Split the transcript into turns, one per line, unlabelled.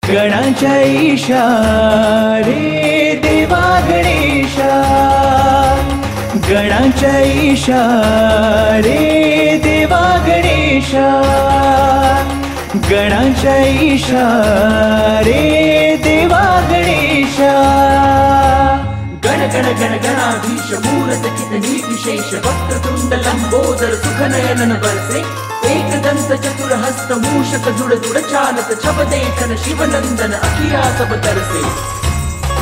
गणाच्या इशारे देवा गणेशा, गणाच्या इशारे देवा गणेशा, गणाच्या इशारे देवा गणेशा।
गण गण गण गणाधीश मूरत कितनी विशेष, वक्रतुंड लंबोदर सुखनयनन बरसे, एकदंत चतुरहस्त मूषक जुड़ जुड़ चालत छब देखन शिवनंदन अखिया सब तरसे।